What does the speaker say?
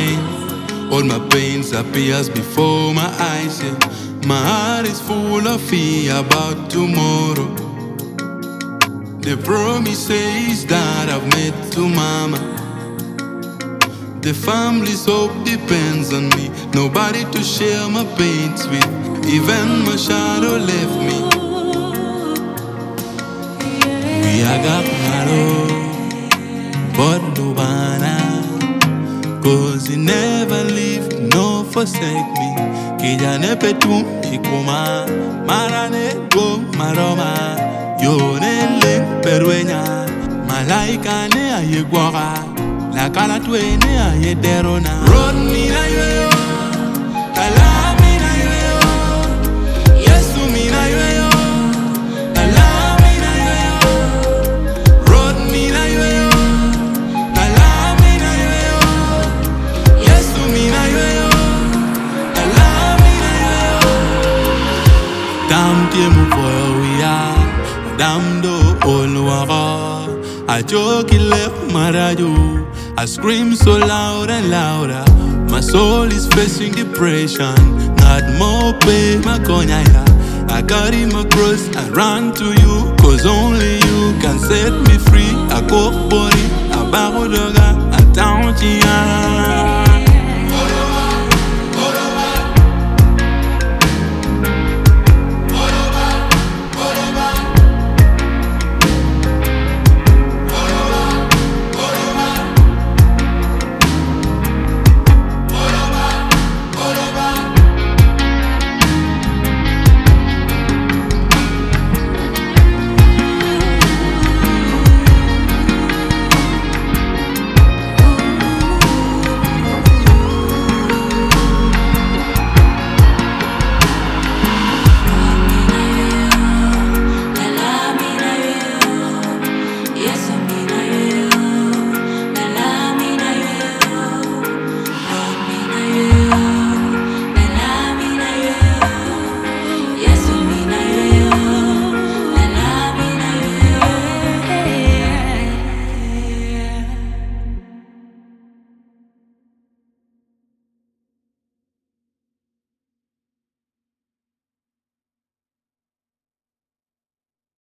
pain. All my pains appears before my eyes, yeah. My heart is full of fear about tomorrow. The promises that I've made to mama, the family's hope depends on me. Nobody to share my pains with. Even my shadow left me. We are got but Lubana, 'cause he never leave, no forsake me. Kijane petu ikuma, marane go maroma. Yone ling perwenya, malaika ne ayegwara. La kala tuene aye derona. Run me na yo, tala me na yo, Yesu me na yo, tala me na yo. Run me na yo, tala me na yo, Yesu me na yo, tala me na yo. Dam tiemu boyo ya, dam do olwara. I joke he left my radio. I scream so loud and louder. My soul is facing depression. Not more pain, my konyaya. I carry my cross, I run to you, 'cause only you can set me free. I go body, I bow doga, I down